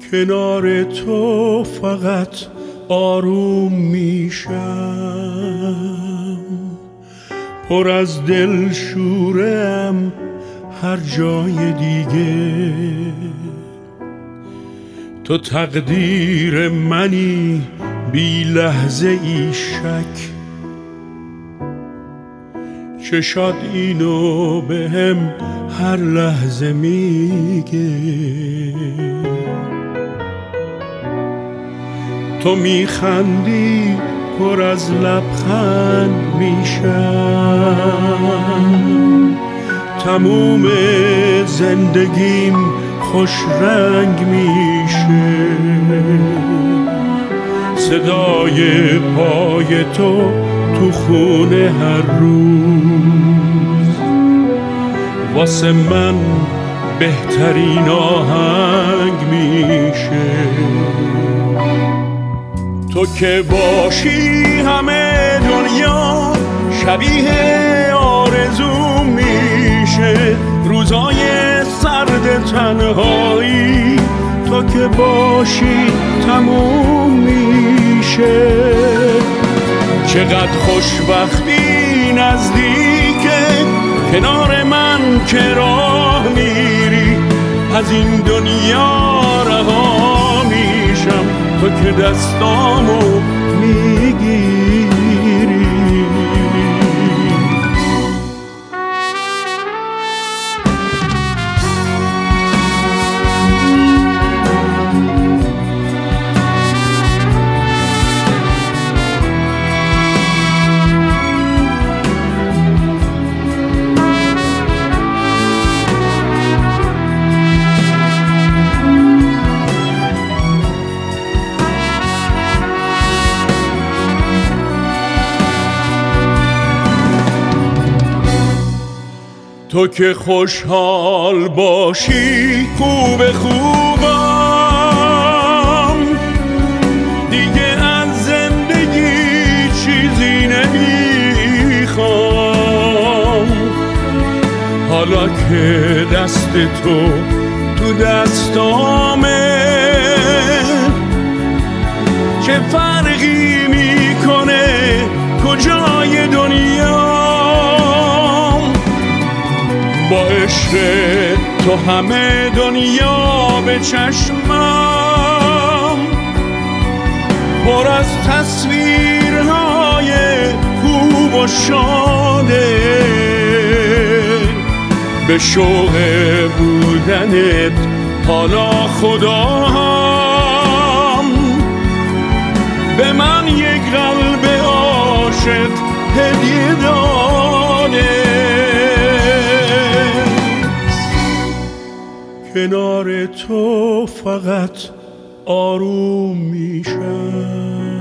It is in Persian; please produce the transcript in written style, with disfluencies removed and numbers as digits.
کنار تو فقط آروم میشم، پر از دل شورم هر جای دیگه. تو تقدیر منی بی لحظه ای شک، چشات اینو بهم هر لحظه میگه. تو میخندی پر از لبخند میشم، تموم زندگیم خوش رنگ میشه. صدای پای تو تو خونه هر روز واسه من بهترین آهنگ میشه. تو که باشی همه دنیا شبیه آرزو میشه. روزای سرد تنهایی تو که باشی تموم میشه. چقدر خوشبختی نزدیکه کنار من که راه میری. از این دنیا رها میشم تو که دستامو میگیری. تو که خوشحال باشی خوب خوبم، دیگه از زندگی چیزی نمیخوام. حالا که دست تو تو دستامه چه فرقی میکنه کجای دنیا. با عشق تو همه دنیا به چشمم پر از تصویرهای خوب و شاده. به شوق بودنت حالا خدا هم به من یک قلب عاشق هدیه داده. کنار تو فقط آروم میشم.